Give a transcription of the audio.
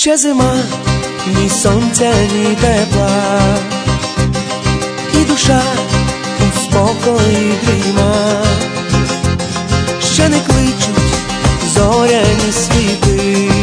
Ще зима, ні сонця, ні тепла, і душа у спокої дріма. Ще не кличуть зоряні світи,